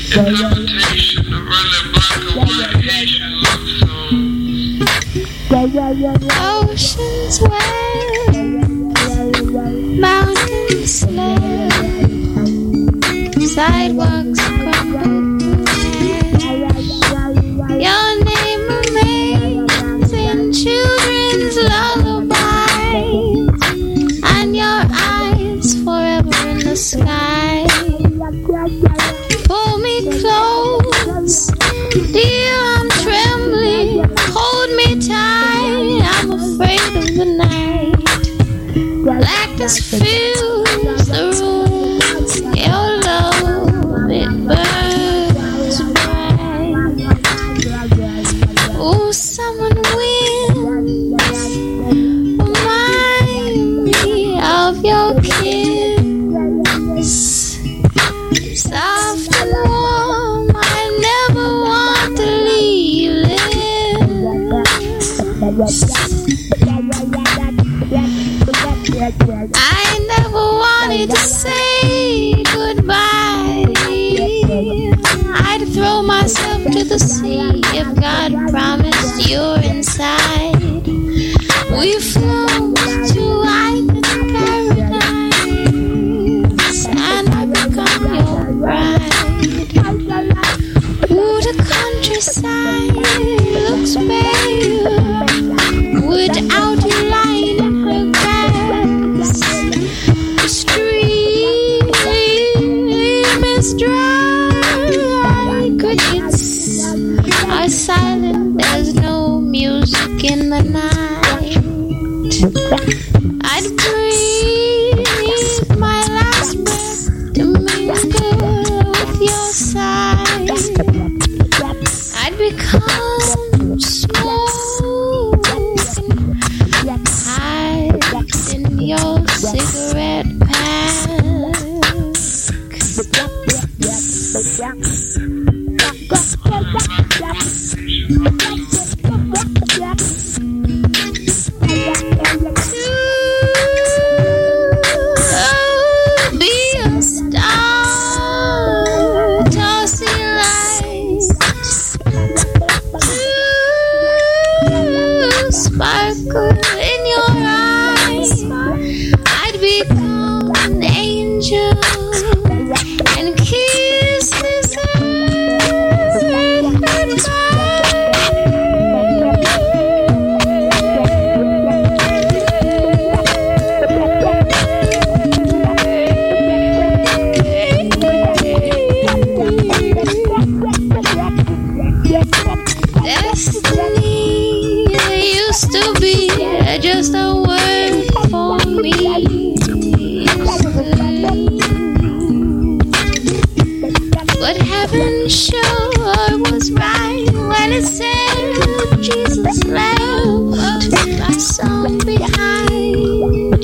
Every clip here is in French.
Interpretation of running black and white Haitian love song. Oceans wave, mountains slay, sidewalks crumble to ash. Your name remains in children's lullabies, and your eyes forever in the sky. Pull me close, dear, I'm trembling. Hold me tight, I'm afraid of the night. Blackness fills the room, your love, it burns bright. Oh, someone winds, remind me of your kiss. Soft and warm, I never want to leave this. I never wanted to say goodbye. I'd throw myself to the sea if God promised you're inside. We've flown to island paradise, and I become your bride. Ooh, the countryside looks bare without a line in her grass. The stream is dry, crickets are silent, there's no music in the night. I'd breathe my last breath to mingle with your side. I'd become smoke, hide in your cigarette pack. Be a star, tossing light, sparkle in your eyes. I'd become an angel and kiss this earth goodbye. Destiny used to be just a word for me. But heaven sure was right when it said Jesus left my son behind.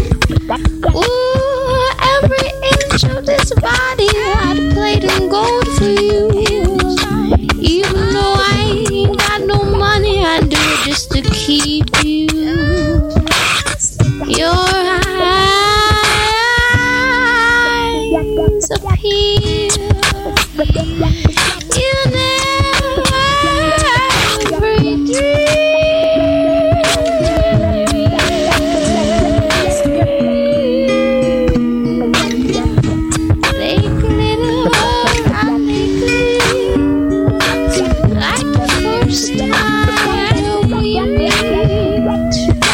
Ooh, every inch of this body I'd played in gold for you. Even though I ain't got no money, I do it just to keep you. Your eyes appear. You never dream. They glitter and they gleam like the first time we met.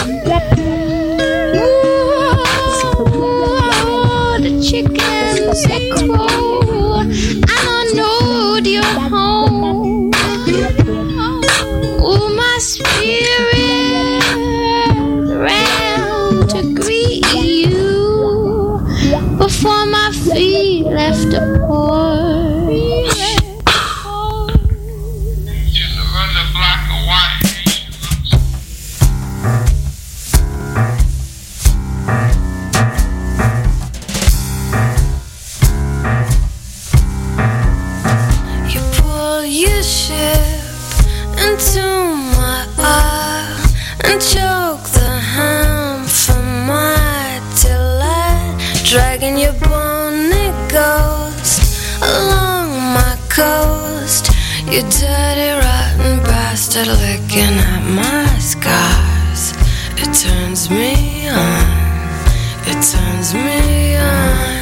Ooh, the chickens they crow, and I know you're home. Ooh, my spirit ran to greet you before my feet left the porch. Just run the black and white Haitian love song. You pull your ship into my eye and choke the ham from my delight, dragging your bony ghost You dirty, rotten bastard licking at my scars. It turns me on. It turns me on.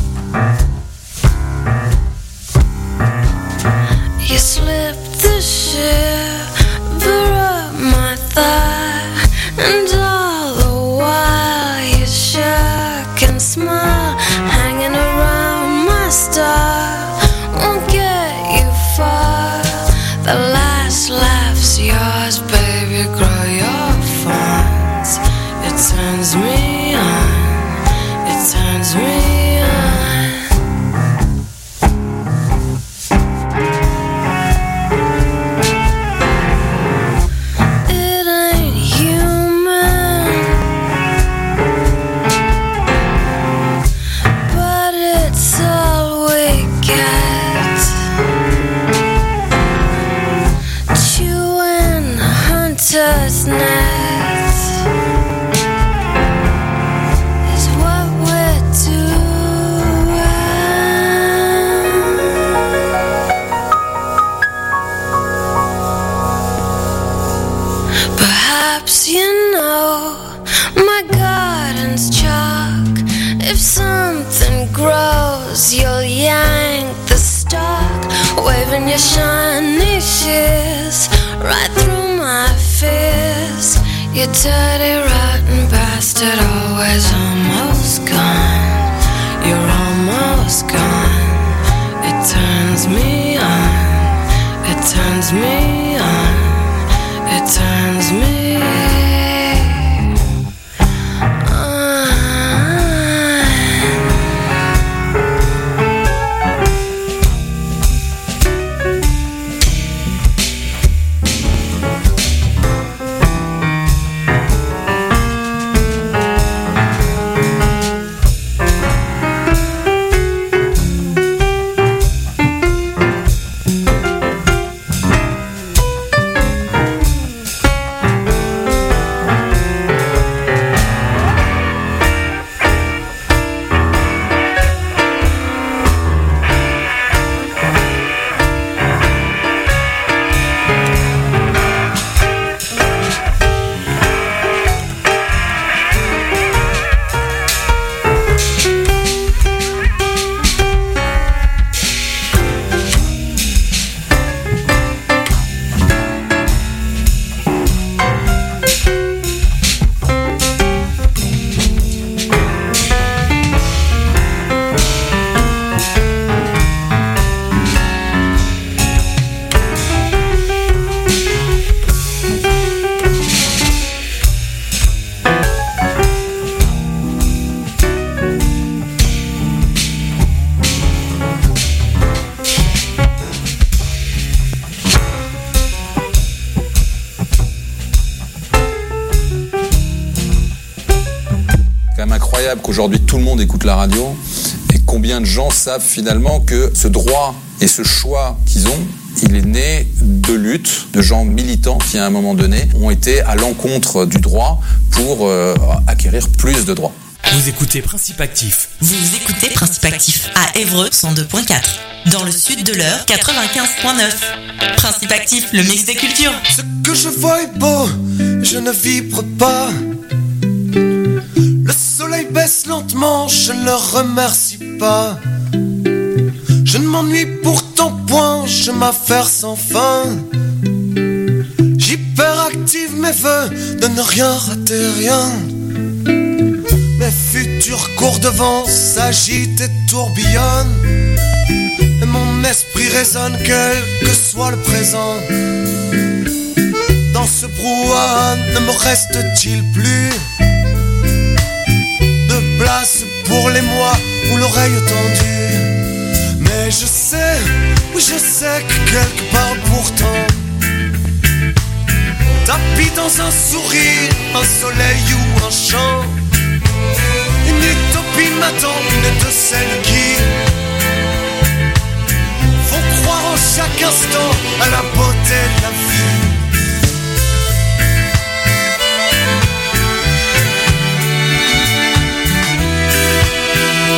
You slipped the shiver up my thigh, and all the while you shook and smiled, hanging around my star. Won't get you far. The last laugh's yours, baby. Grow your fawns. It turns me on. It turns me on. It ain't human, but it's all we get. Chewing hunter's nets is what we're doing. Perhaps you know my garden's chalk. If something grows, you'll yank the stalk, waving your shiny shears right through my fears. You dirty, rotten bastard, always almost gone. You're almost gone. It turns me on. It turns me on. It turns me on. Qu'aujourd'hui tout le monde écoute la radio, et combien de gens savent finalement que ce droit et ce choix qu'ils ont, il est né de luttes de gens militants qui à un moment donné ont été à l'encontre du droit pour acquérir plus de droits. Vous écoutez Principe Actif. Vous écoutez Principe Actif à Évreux 102.4. Dans le sud de l'Eure 95.9. Principe Actif, le mix des cultures. Ce que je vois est beau, je ne vibre pas. Le soleil baisse lentement, je ne le remercie pas. Je ne m'ennuie pourtant point, je m'affaire sans fin. J'hyperactive mes vœux de ne rien rater, rien. Mes futurs cours devant s'agitent et tourbillonnent. Et mon esprit résonne quel que soit le présent. Dans ce brouhaha ne me reste-t-il plus de place pour les mois où l'oreille tendue. Mais je sais, oui je sais que quelque part pourtant, tapis dans un sourire, un soleil ou un chant, une utopie m'attend, une de celles qui font croire en chaque instant à la beauté de la vie.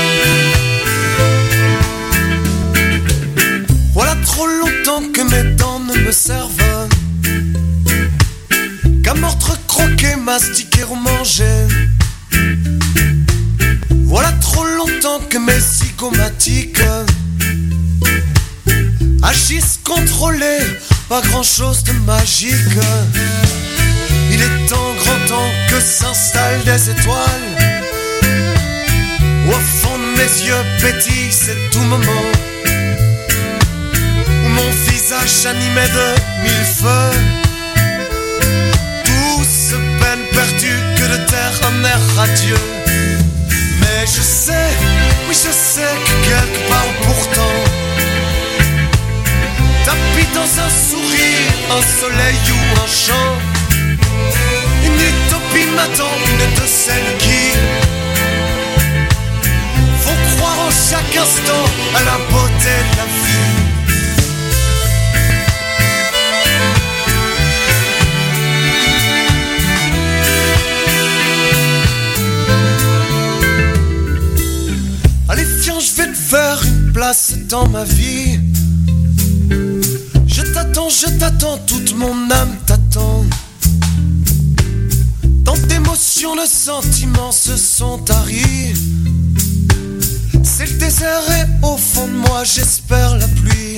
Voilà trop longtemps que mes dents mastiquer ou manger. Voilà trop longtemps que mes zygomatiques agissent contrôlés, pas grand chose de magique. Il est grand temps que s'installent des étoiles. Au fond de mes yeux pétille, c'est tout moment où mon visage animé de mille feux. Douce peine perdue que de terre un air radieux. Mais je sais, oui je sais que quelque part pourtant tapis dans un sourire, un soleil ou un chant, une utopie m'attend, une de celles qui font croire en chaque instant à la beauté de la vie. Allez viens, je vais te faire une place dans ma vie. Je t'attends, toute mon âme t'attend. Tant d'émotions, de sentiments se sont taris. C'est le désert et au fond de moi j'espère la pluie.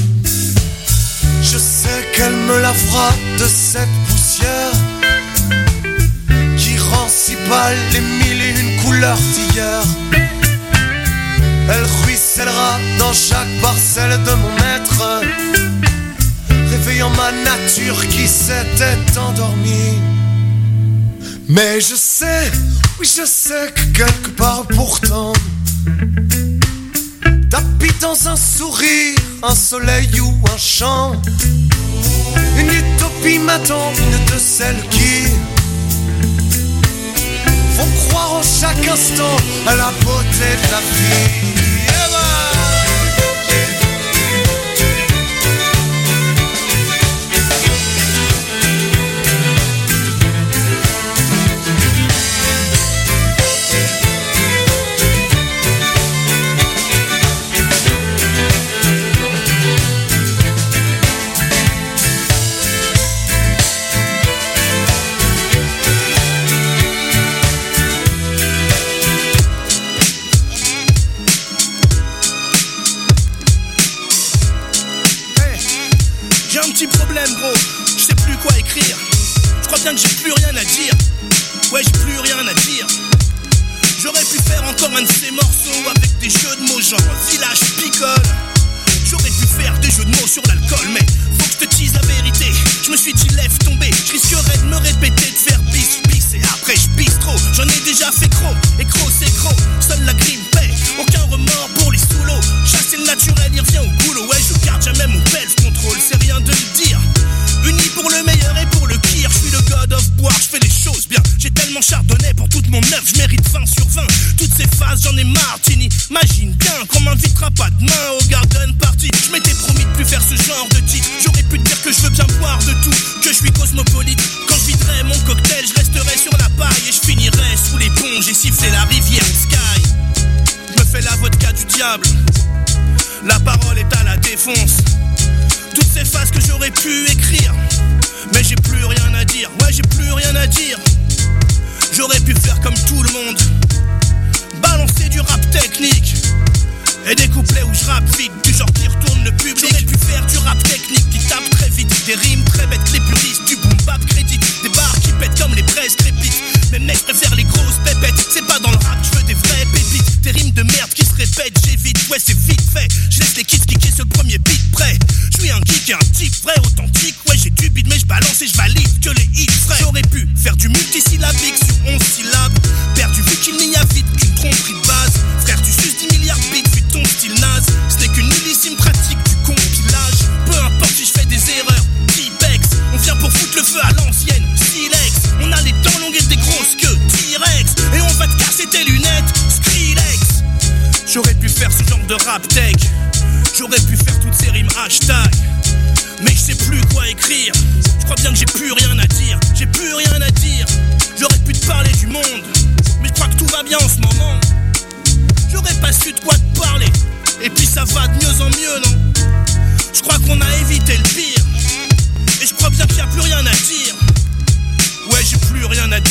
Je sais qu'elle me lavera de cette poussière qui rend si pâle les mille et une couleurs d'hier. Elle ruissellera dans chaque parcelle de mon être, réveillant ma nature qui s'était endormie. Mais je sais, oui je sais que quelque part pourtant tapis dans un sourire, un soleil ou un chant, une utopie m'attend, une de celles qui font croire en chaque instant à la beauté de la vie. Gros, je sais plus quoi écrire. Je crois bien que j'ai plus rien à dire. Ouais, j'ai plus rien à dire. J'aurais pu faire encore un de ces morceaux avec des jeux de mots genre village picole. J'aurais pu faire des jeux de mots sur l'alcool, mais faut que je te dise la vérité. Je me suis dit laisse tomber, je risquerais de me répéter, de faire bis et après je bise trop. J'en ai déjà fait gros, et gros c'est gros. Seule la grime paie, aucun remords pour les sous-lots. Chasser le naturel, il revient au boulot. Ouais, je garde jamais mon self-control, c'est rien de le dire. Uni pour le meilleur et pour le pire. Je suis le god of boire, je fais les choses bien. J'ai tellement chardonnay pour toute mon œuvre, je mérite 20 sur 20. Toutes ces phases, j'en ai marre, Tini. Imagine bien qu'on m'invitera pas demain au garden party. Je m'étais promis de plus faire ce genre de titre. J'aurais pu te dire que je veux bien boire de tout, que je suis cosmopolite. Quand je viderai mon cocktail, je resterai sur la paille et je finirai sous les ponts. J'ai sifflé la rivière Sky. Je me fais la vodka du diable. La parole est à la défonce. Toutes ces phases que j'aurais pu écrire, mais j'ai plus rien à dire. Ouais, j'ai plus rien à dire. J'aurais pu faire comme tout le monde, balancer du rap technique et des couplets où je rappe vite, du genre qui retourne le public. J'aurais pu faire du rap technique qui tape très vite, des rimes très bêtes, les puristes, du boom bap crédit, des barres qui pètent comme les braises crépites. Mais mec, je préfère les grosses pépettes. C'est pas dans le rap, je veux des vraies pépites. Des rimes de merde qui se répètent, j'évite. Ouais, c'est vite fait. Je laisse les kids kicker sur le premier beat prêt. Je suis un geek et un type vrai, authentique. Ouais, j'ai du beat, mais je balance et je valide que les hits frais. J'aurais pu faire du multisyllabique sur 11 syllabes. Perdu vu qu'il n'y a vite qu'une tromperie de base. Frère, tu suces 10 milliards de bits, vu ton style naze. Ce n'est qu'une nullissime pratique du compilage. Peu importe si je fais des erreurs, T-Bex. On vient pour foutre le feu à l'ancienne, Silex. On a les dents longues et des grosses queues, T-Rex. Et on va te casser tes lunettes, Skrillex. J'aurais pu faire ce genre de rap tech. J'aurais pu faire toutes ces rimes hashtag. Mais je sais plus quoi écrire. Je crois bien que j'ai plus rien à dire. J'ai plus rien à dire. J'aurais pu te parler du monde, mais je crois que tout va bien en ce moment. J'aurais pas su de quoi te parler. Et puis ça va de mieux en mieux, non? Je crois qu'on a évité le pire. Et je crois bien qu'il y a plus rien à dire. Ouais, j'ai plus rien à dire.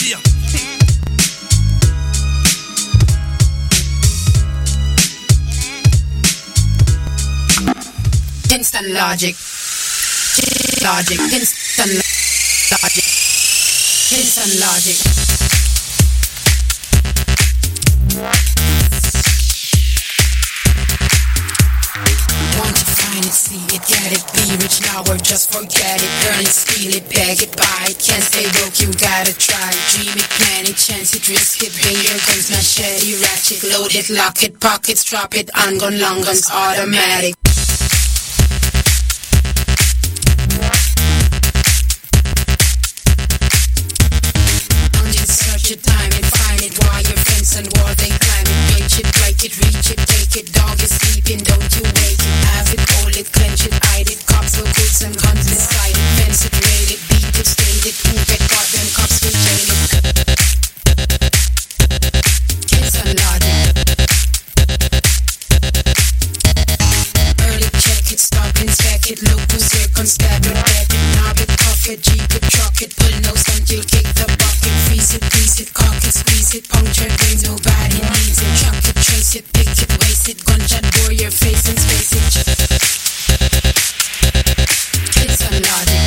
logic. Logic. Instant logic. Instant logic. Want to find it, see it, get it, be rich now or just forget it. Earn it, steal it, beg it, buy it. Can't stay broke, you gotta try it. Dream it, plan it, chance it, risk it. Bring your guns, machete, ratchet. Load it, lock it, pockets, drop it. On gun, long guns, automatic. Search it, time it, find it. While your fence and wall they climb it. Break it, break it, reach it, take it. Dog is sleeping, don't you wake it. Have it, hold it, clench it, hide it. Cops with goods and guns beside it. Fence it, raid it, beat it, stain it. Who get caught, them cops will jail it. Kids and logic. Early check it, stop, inspect it. Look who's here, constab it, back it. Knob it, cuff it, jeep it, truck it. Pull nose until kick the bucket. Freeze it, grease it, cock it, squeeze it. Puncture brain, nobody needs it. Chuck it, trace it, pick it, waste it. Gunshot, bore your face and space it. Kids and logic.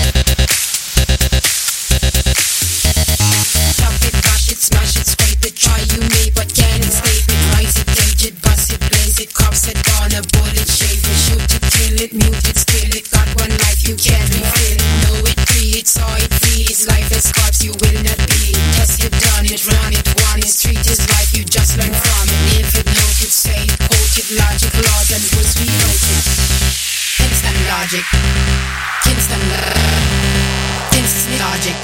Chop it, bash it, smash it, scrape it. Try you may, but can't escape it. Rise it, gauge it, bust it, blaze it. Cops it, on a bullet, shave it. Shoot it, kill it, mute it, steal it. Got one life, you can't refill it. Know it, free it, saw it, free. It's life as corpse, you will not be. Test it, done it, run it, one is street is life, you just learn from it. Live it, note it, say it, quote it. Logic, laws and rules, we wrote it. Instant logic. Instant logic. Instant logic.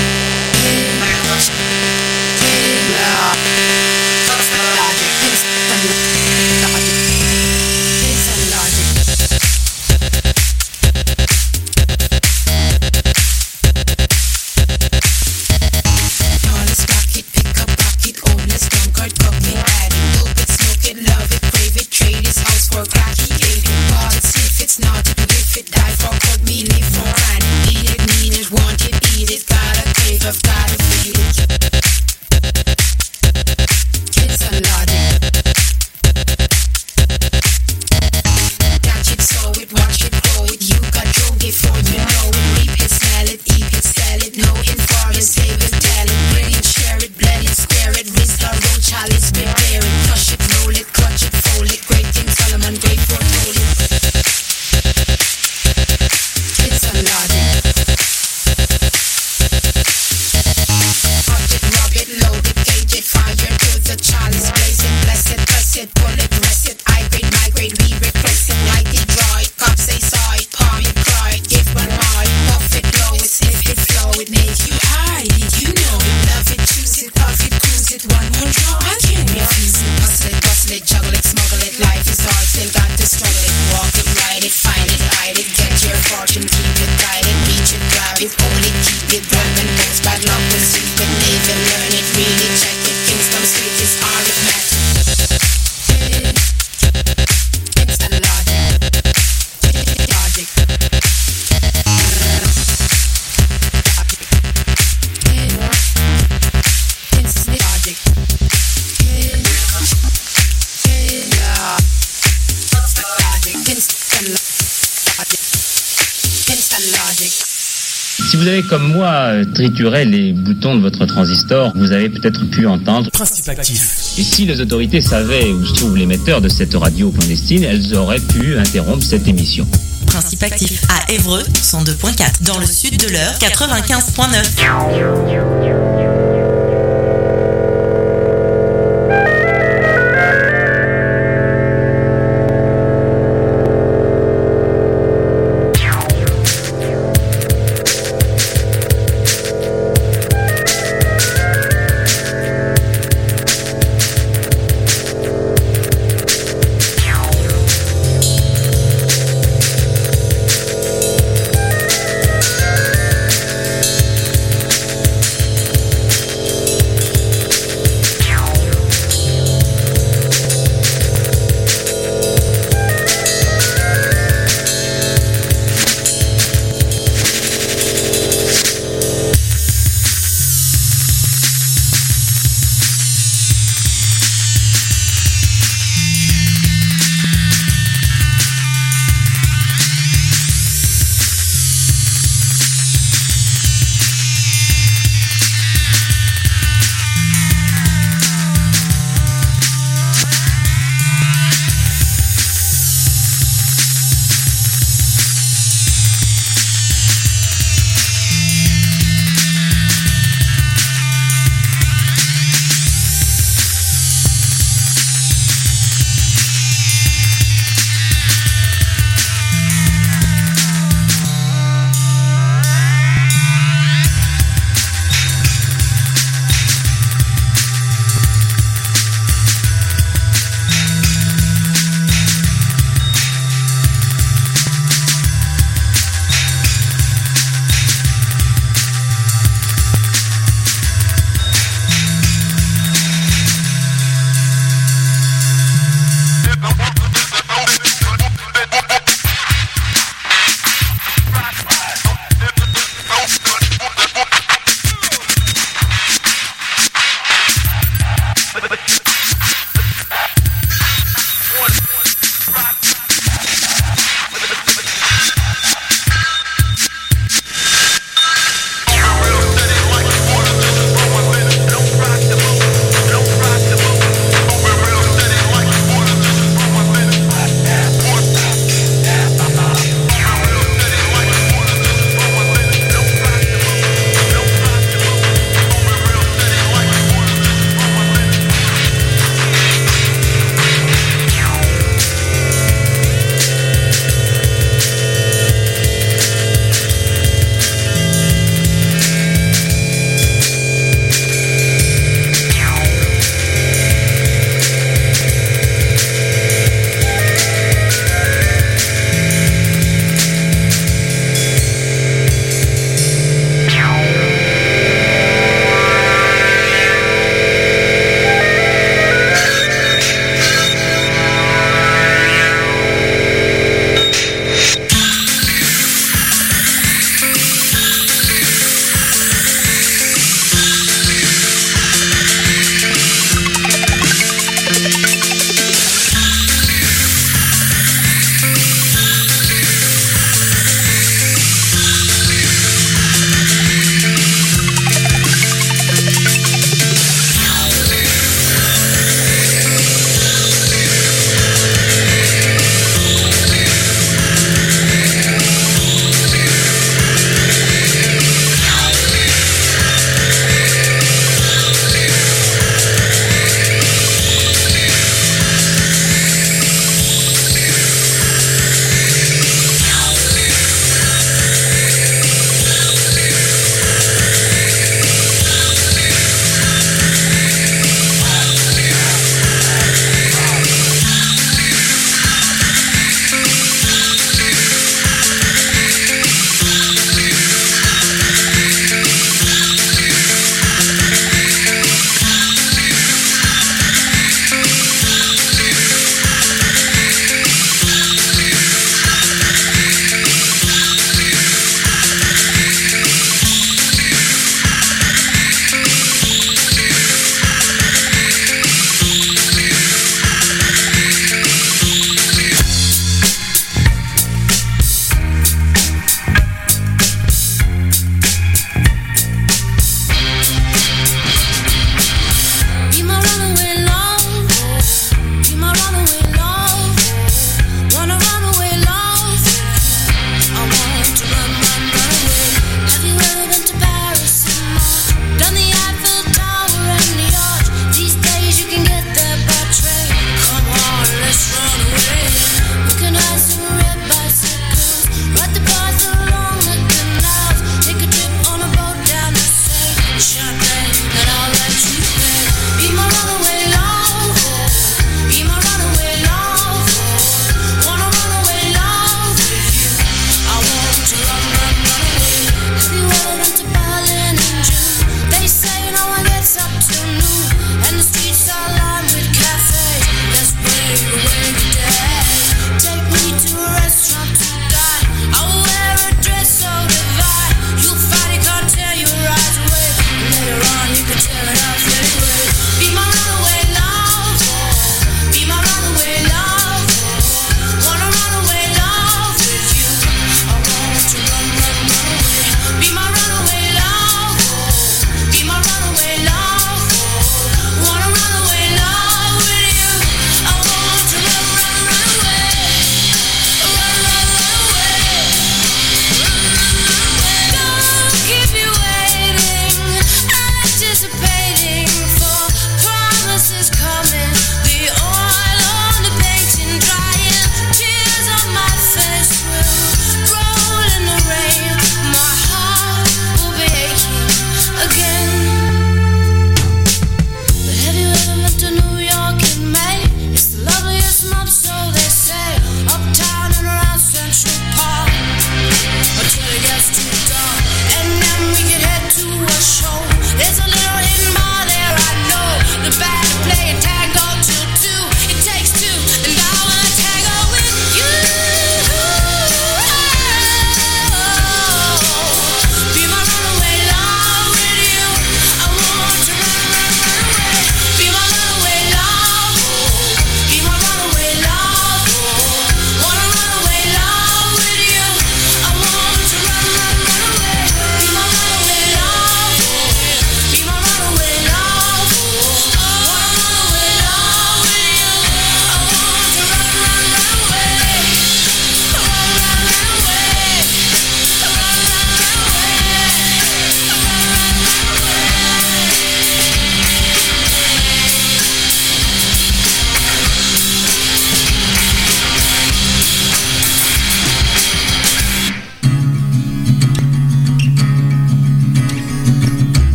Si vous avez comme moi trituré les boutons de votre transistor, vous avez peut-être pu entendre Principe actif. Et si les autorités savaient où se trouve l'émetteur de cette radio clandestine, elles auraient pu interrompre cette émission. Principe actif à Évreux 102.4, dans le sud de l'Eure 95.9.